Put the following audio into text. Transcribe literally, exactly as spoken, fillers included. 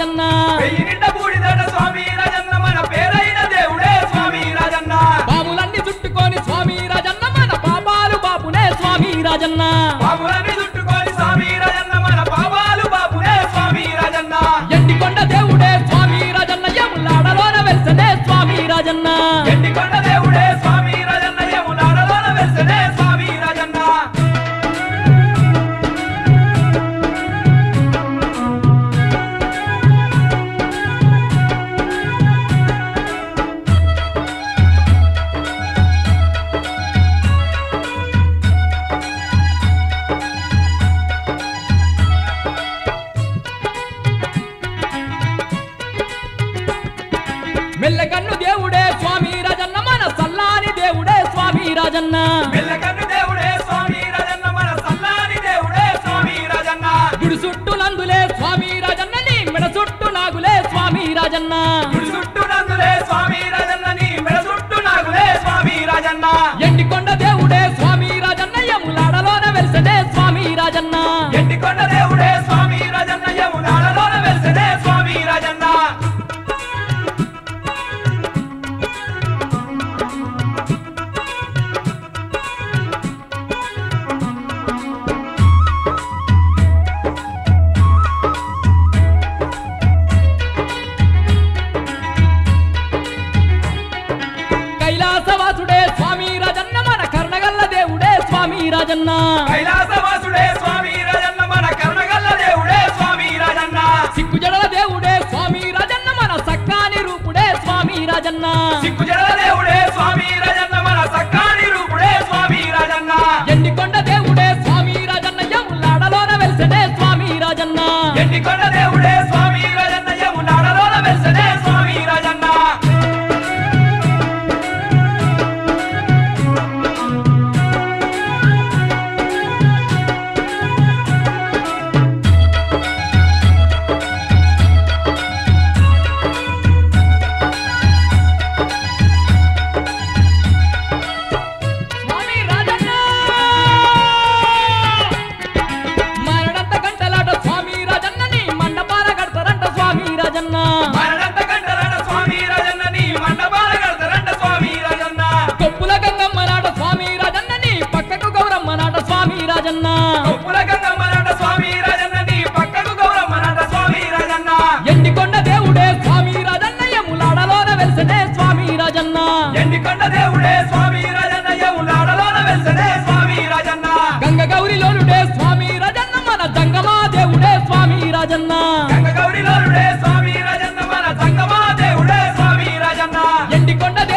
రాజన్న వెయ్యి నిండా బూడిదట స్వామి రాజన్న మన పేరైన దేవుడే స్వామి రాజన్న బాబులన్నీ చుట్టుకొని స్వామి రాజన్న మన పాపాలు బాపునే స్వామి రాజన్న బాబులన్నీ చుట్టుకొని స్వామి రాజన్న మన పాపాలు బాపునే స్వామి రాజన్న ఎండికొండ దేవుడే స్వామి రాజన్న యములాడలోన వెల్సనే స్వామి రాజన్న ఎండికొండ దేవుడే స్వామి రాజన్న యములాడలోన వెల్సనే స్వామి రాజన్న మెల్లకన్ను దేవుడే స్వామి రాజన్న మన సల్లాని దేవుడే స్వామి రాజన్న మెల్లకన్ను దేవుడే స్వామి రాజన్న మన సల్లాని దేవుడే స్వామి రాజన్న గుడి చుట్టూ నందులే స్వామి రాజన్న నీ మెడ చుట్టూ నాగులే స్వామి రాజన్న గుడి చుట్టూ నందులే స్వామి రాజన్న నీ మెడ చుట్టూ నాగులే స్వామి రాజన్న ఎండికొండ దేవుడే స్వామి రాజన్న యములాడలోన వెల్సనే స్వామి రాజన్న ఎండికొండ దేవుడే స్వామి రాజన్న యమునాడలోన వెల్సనే స్వామి రాజన్న కైలాసవాసుడే స్వామి రాజన్న మన కర్ణగల్ల దేవుడే స్వామి రాజన్న కైలాసవాసుడే స్వామి రాజన్న మన కర్ణగల్ల దేవుడే స్వామి రాజన్న సిక్కుజడల దేవుడే స్వామి రాజన్న మన సక్కాని రూపుడే స్వామి రాజన్న సిక్కుజల దేవుడే స్వామి రాజన్న మన సక్కాని రూపుడే స్వామి రాజన్న ఎండికొండ దేవుడే స్వామి రాజన్న యములాడలోన వెల్సనే స్వామి రాజన్న ఎండికొండ దేవుడే స్వామి రాజన్న యమునాడలోన వెల్సనే స్వామి రాజన్న స్వామి రాజన్న మరణంత గంటలాట స్వామి రాజన్న నీ మండపాల కడతారంట స్వామి రాజన్న మరణంత గంటలాట స్వామి రాజన్న నీ మండపాల కడతారంట స్వామి రాజన్న కొప్పుల గంగమ్మ నాట స్వామి రాజన్న నీ పక్కకు గౌరమ్మ నాట స్వామి రాజన్న కొప్పుల గంగమ్మ నాట స్వామి రాజన్న నీ పక్కకు గౌరమ్మ నాట స్వామి రాజన్న ఎండికొండ దేవుడే స్వామి రాజన్న యములాడలోన వెల్సనే స్వామి రాజన్న ఎండికొండ దేవుడే స్వామి రాజన్న యమునాడలోన వెల్సనే స్వామి రాజన్న గంగ గౌరిలోనుడే స్వామి రాజన్న మన జంగమా దేవుడే స్వామి రాజన్న గంగ గౌరిలోనుడే స్వామి రాజన్న మన సంగమా దేవుడే స్వామి రాజన్న ఎండికొండ